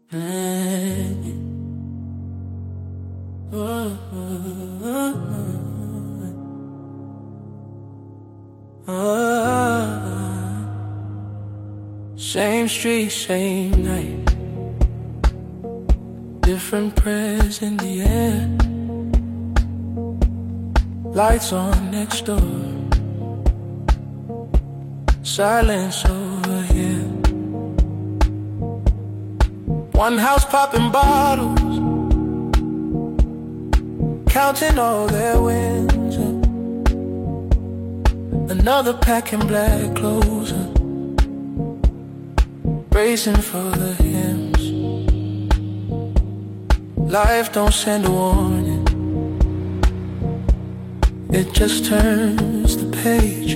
Same street, same night, different prayers in the air. Lights on next door, silence over here. One house popping bottles, counting all their wins. Another packing black clothes, bracing for the hymns. Life don't send a warning, it just turns the page.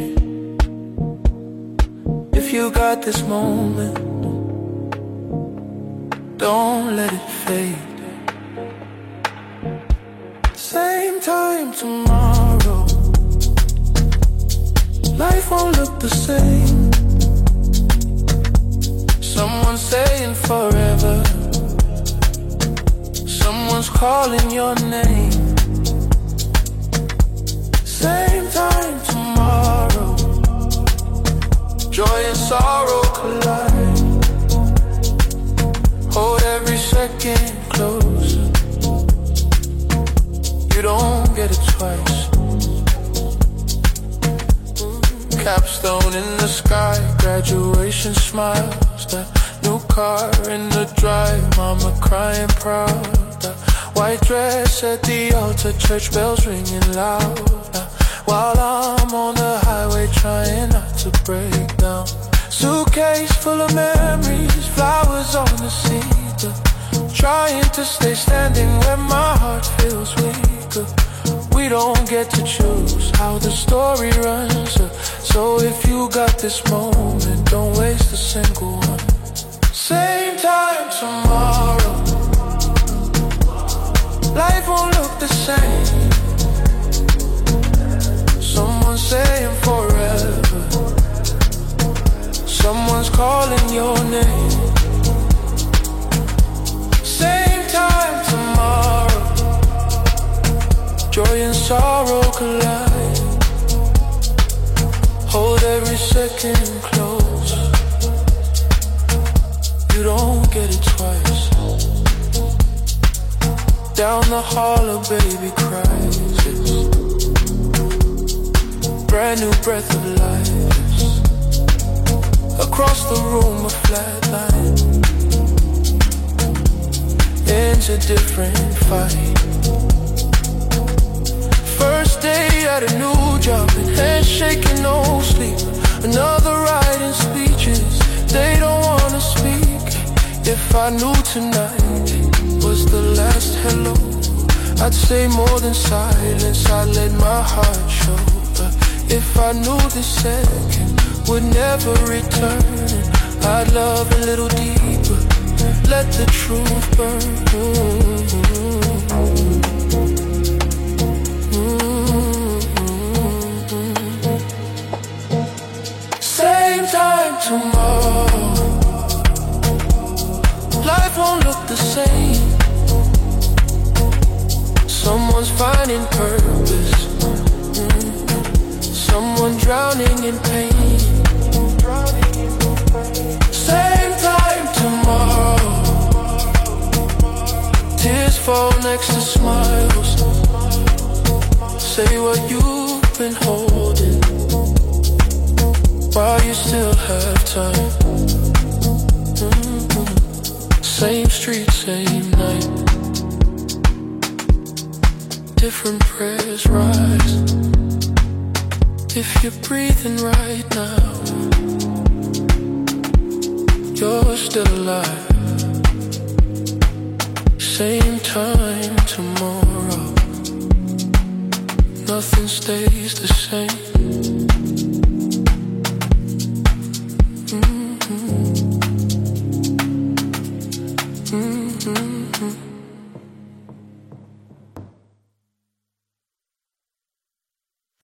If you got this moment, don't let it fade. Same time tomorrow, life won't look the same. Someone's saying forever, someone's calling your name. Same time tomorrow, joy and sorrow collide. Hold every second closer, you don't get it twice. Capstone in the sky, graduation smiles. That new car in the drive, mama crying proud. That white dress at the altar, church bells ringing loud. While I'm on the highway trying not to break down. Suitcase full of memories, flowers on the seat. Trying to stay standing when my heart feels weaker. We don't get to choose how the story runs. So if you got this moment, don't waste a single one. Same time tomorrow, life won't look the same. Someone's saying forever, someone's calling your name. Same time tomorrow, joy and sorrow collide. Hold every second close, you don't get it twice. Down the hall a baby cries, brand new breath of life. Across the room a flat line, ends a different fight. First day at a new job, and handshaking, no sleep. Another ride in speeches, they don't wanna speak. If I knew tonight was the last hello, I'd say more than silence, I'd let my heart show. If I knew this second would never return, I'd love a little deeper, let the truth burn. Same time tomorrow, life won't look the same. Someone's finding purpose, someone drowning in pain. Same time tomorrow, tears fall next to smiles. Say what you've been holding while you still have time. Same street, same night, different prayers rise. If you're breathing right now, you're still alive. Same time tomorrow, nothing stays the same.